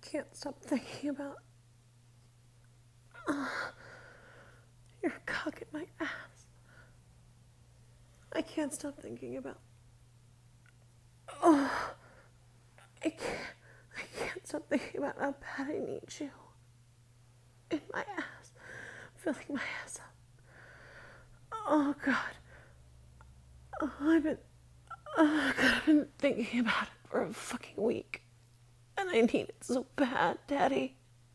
can't stop thinking about your cock in my ass. I can't stop thinking about. Oh, I can't stop thinking about how bad I need you. In my ass. Filling my ass up. Oh, God. I've been thinking about it for a fucking week. And I need it so bad, Daddy.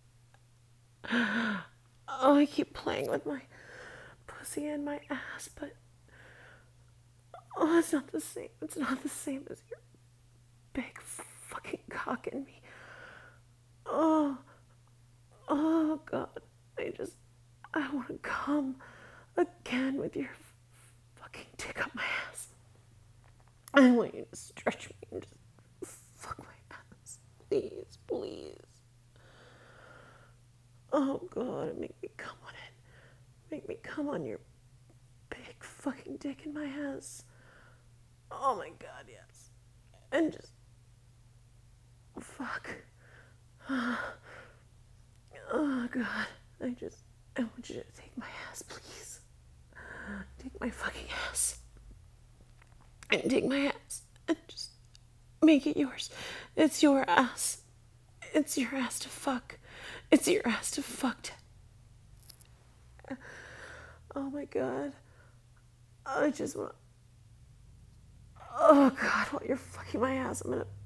Oh, I keep playing with my pussy and my ass, but oh, it's not the same. It's not the same as your big fucking cock in me. Oh, oh God. I want to come again with your fucking dick up my ass. I want you to stretch me and just fuck my ass. Please, please. Oh God, make me come on it. Make me come on your big fucking dick in my ass. Oh my God, yes. And just fuck. Oh God, I want you to take my ass, please. Take my fucking ass. And take my ass and just make it yours. It's your ass. It's your ass to fuck. It's your ass to fuck. Oh my God. I just want. Oh God, while you're fucking my ass, I'm gonna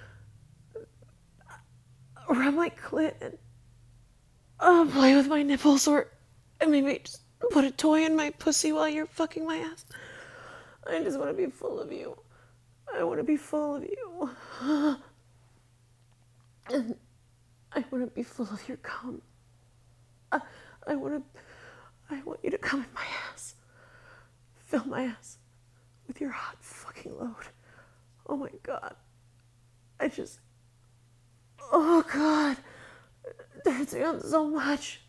rub my clit and play with my nipples, or maybe just put a toy in my pussy while you're fucking my ass. I just want to be full of you. I want to be full of you. And I want to be full of your cum. I want you to come in my ass. Fill my ass with your hot fucking load. Oh my God. Oh God. That hurts me on so much.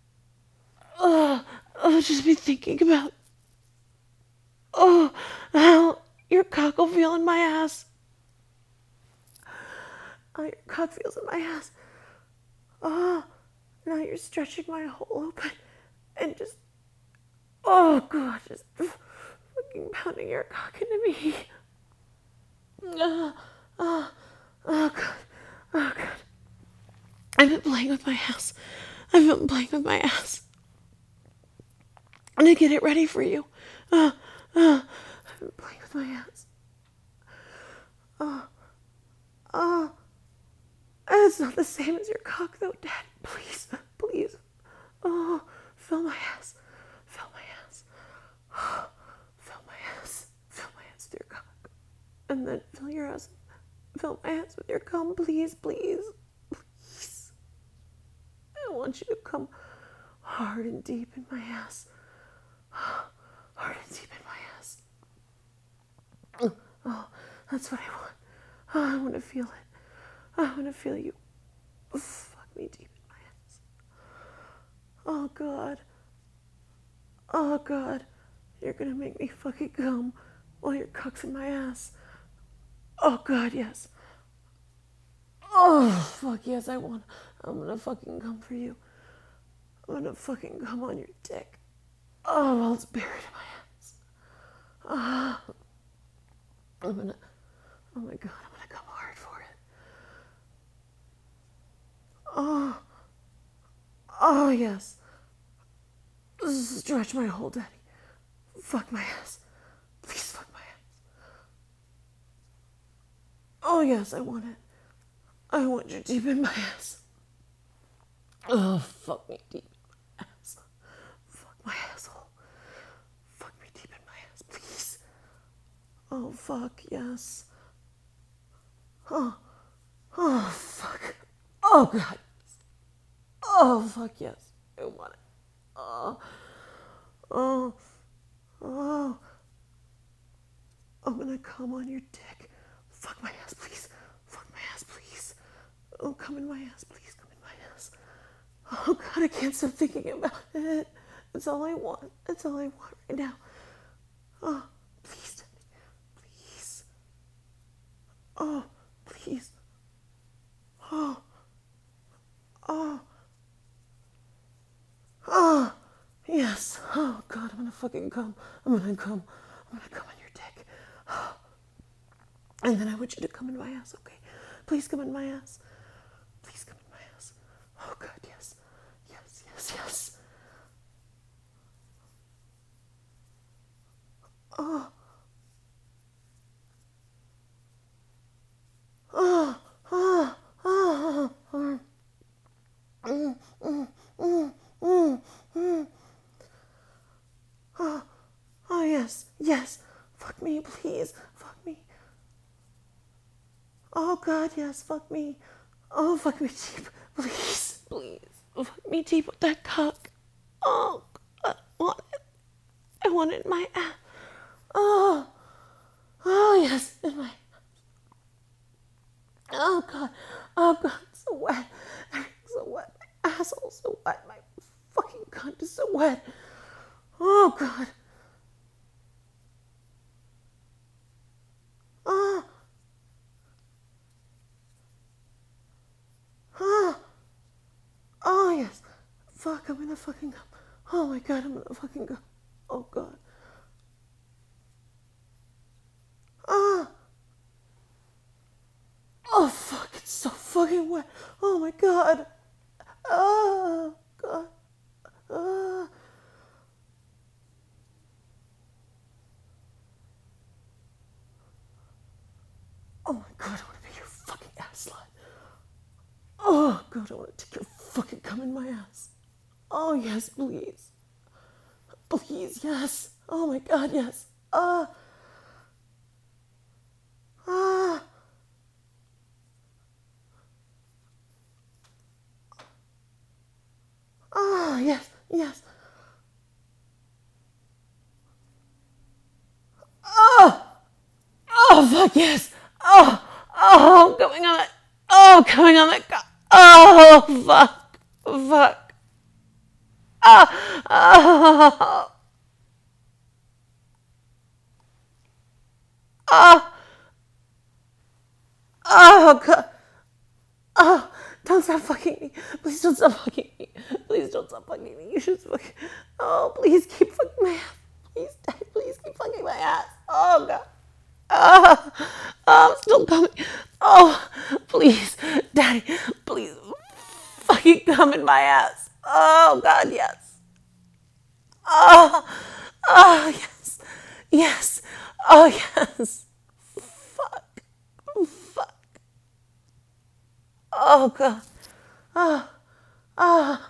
I'll just be thinking about, how your cock will feel in my ass. How your cock feels in my ass. Now you're stretching my hole open and just, oh God, just fucking pounding your cock into me. Oh God. Oh God. I've been playing with my ass. I've been playing with my ass. I'm gonna get it ready for you. I've been playing with my ass. It's not the same as your cock though, Dad. Please, please. Oh, fill my ass. Fill my ass. Fill my ass. Fill my ass with your cock. And then fill your ass. Fill my ass with your cum, please, please. Please. I want you to come hard and deep in my ass. Hard and deep in my ass. Oh, that's what I want. Oh, I want to feel it. I want to feel you. Fuck me deep in my ass. Oh God. Oh God. You're gonna make me fucking come while your cock's in my ass. Oh God, yes. Oh fuck yes, I'm gonna fucking come for you. I'm gonna fucking come on your dick. Oh, while it's buried in my ass. Oh my God, I'm gonna come hard for it. Oh yes. Stretch my hole, Daddy. Fuck my ass. Please fuck my ass. Oh yes, I want it. I want you deep in my ass. Oh, fuck me deep in my ass. Fuck my asshole. Fuck me deep in my ass, please. Oh, fuck, yes. Oh, fuck. Oh, God. Oh, fuck, yes. I want it. Oh, oh, oh. I'm gonna come on your dick. Fuck my ass, please. Fuck my ass, please. Oh, come in my ass, please. Come in my ass. Oh, God, I can't stop thinking about it. That's all I want. That's all I want right now. Oh, please. Please. Oh, please. Oh, Oh, oh, yes. Oh, God, I'm gonna fucking come. I'm gonna come. I'm gonna come on your dick. And then I want you to come in my ass, okay? Please come in my ass. Please come in my ass. Oh, God, yes. Yes, yes, yes. Oh, oh, oh, oh, oh. Mm, mm, mm, mm, mm. Oh, oh, yes, yes. Fuck me, please. Fuck me. Oh, God, yes, fuck me. Oh, fuck me deep. Please, please. Fuck me deep with that cock. Oh, God, I want it. I want it in my ass. Oh, oh, yes, in my. Oh, God. Oh, God, it's so wet. Everything's so wet. My asshole's so wet. My fucking cunt is so wet. Oh, God. Oh, oh, oh, yes. Fuck, I'm gonna fucking go. Oh, my God, I'm gonna fucking go. Oh, God. Oh, oh, fuck, it's so fucking wet. Oh, my God. Oh, God. Oh, oh, my God, I wanna be your fucking ass slut. Oh, God, I wanna take your fucking cum in my ass. Oh, yes, please. Please, yes. Oh, my God, yes. Ah, ah, yes, yes. Oh, fuck yes. Oh, oh, going on it. Oh, coming on it. Oh, fuck. Fuck. Oh, oh, oh, oh, God. Oh, don't stop fucking me. Please don't stop fucking me. Please don't stop fucking me. You should fuck. Oh, please keep fucking my ass. Please, Daddy, please keep fucking my ass. Oh, God. Oh, oh, I'm still coming. Oh, please, Daddy, please fucking come in my ass. Oh, God, yes. Oh, oh, yes. Yes. Oh, yes. Fuck. Fuck. Oh, God. Oh, oh.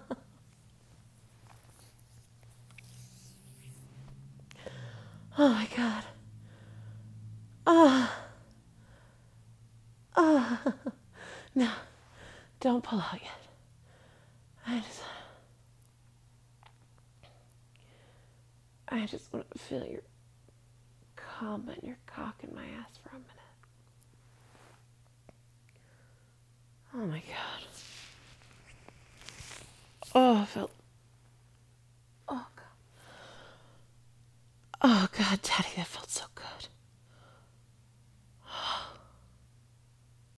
Oh, my God. Oh, oh. No, don't pull out yet. I just want to feel your cum and your cock in my ass for a minute. Oh, my God. Oh, I felt. Oh, God. Oh, God, Daddy, that felt